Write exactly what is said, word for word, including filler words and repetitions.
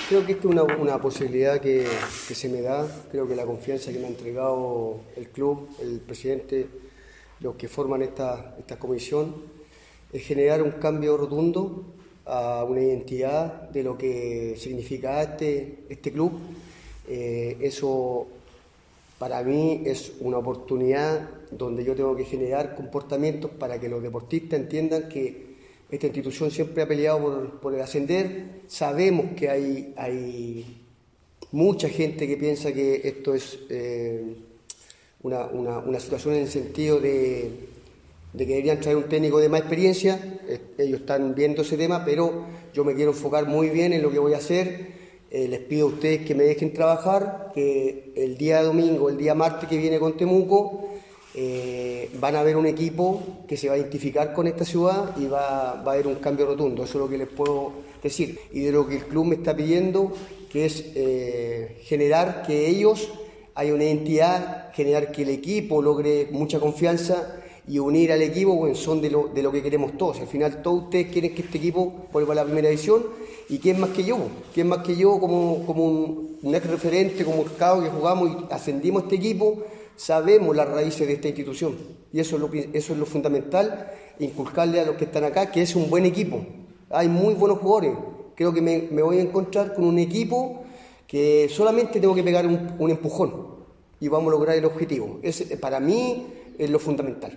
Creo que esta es una, una posibilidad que, que se me da. Creo que la confianza que me ha entregado el club, el presidente, los que forman esta, esta comisión, es generar un cambio rotundo a una identidad de lo que significa este, este club. Eh, eso para mí es una oportunidad donde yo tengo que generar comportamientos para que los deportistas entiendan que esta institución siempre ha peleado por, por el ascender. Sabemos que hay, hay mucha gente que piensa que esto es eh, una, una, una situación en el sentido de, de que deberían traer un técnico de más experiencia. Eh, ellos están viendo ese tema, pero yo me quiero enfocar muy bien en lo que voy a hacer. Eh, les pido a ustedes que me dejen trabajar, que el día domingo, el día martes que viene con Temuco, eh, van a ver un equipo que se va a identificar con esta ciudad y va, va a haber un cambio rotundo. Eso es lo que les puedo decir. Y de lo que el club me está pidiendo, que es eh, generar que ellos haya una identidad, generar que el equipo logre mucha confianza y unir al equipo, bueno, son de lo, de lo que queremos todos. Al final todos ustedes quieren que este equipo vuelva a la primera división, y quién más que yo, quién más que yo como, como un, un ex referente, como el Cabo, que jugamos y ascendimos a este equipo, sabemos las raíces de esta institución, y eso es lo, eso es lo fundamental, inculcarle a los que están acá que es un buen equipo. Hay muy buenos jugadores. Creo que me, me voy a encontrar con un equipo que solamente tengo que pegar un, un empujón y vamos a lograr el objetivo. Es, para mí es lo fundamental.